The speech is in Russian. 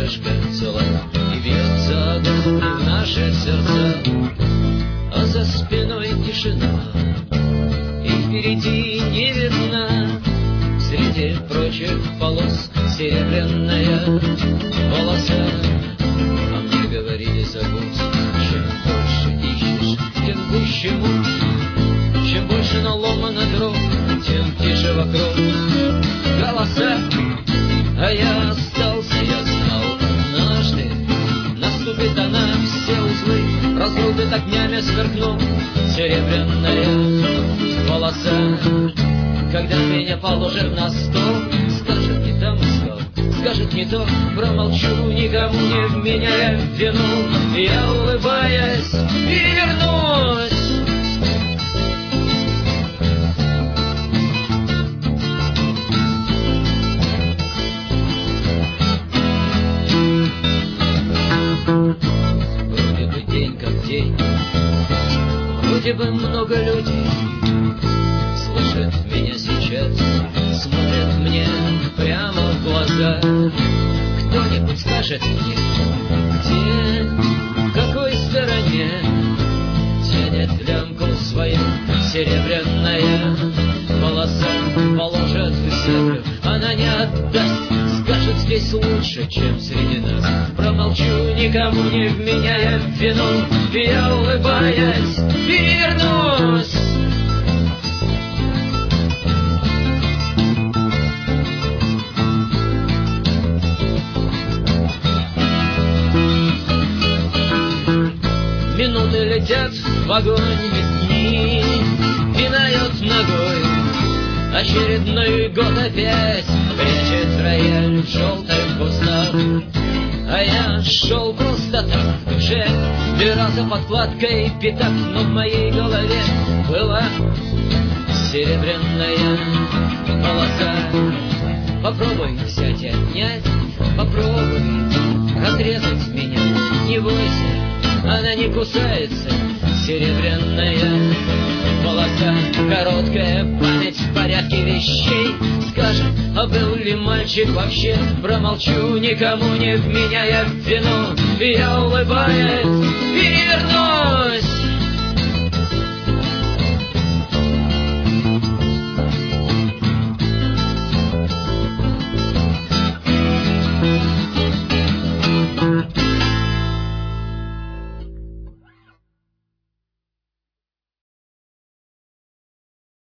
вспышка целая, и бьется огонь в наших сердцах, а за спиной тишина, и впереди не видна среди прочих полос серебряная полоса. А мне говорили, забудь, чем больше ищешь, тем гуще муть, чем больше наломано дров, тем тише вокруг голоса. А я остался, я знал, однажды наступит она, все узлы разрубят огнями, сверкнут серебряная полоса. Когда меня положат на стол, скажет не там искал, скажет не то, промолчу, никому не вменяя вину, я, улыбаясь, перевернусь. Вроде бы день как день, вроде бы много людей слышат меня сейчас, смотрят мне прямо в глаза. Кто-нибудь скажет мне, где, в какой стороне тянет лямку свою серебряная полоса. Положат в землю, она не отдаст, скажет здесь лучше, чем среди нас. Промолчу, никому не вменяя вину, я, улыбаясь, перевернусь. Минуты летят в огонь, дни пинают ногой. Очередной год опять прячет рояль в желтых кустах. А я шел просто так в душе, дрался подкладкой пятак, но в моей голове была серебряная полоса. Попробуй взять и отнять, попробуй разрезать меня, не бойся, она не кусается, серебряная полоса. Короткая память в порядке вещей скажет, а был ли мальчик вообще. Промолчу, никому не вменяя вину, я, улыбаясь, переверну.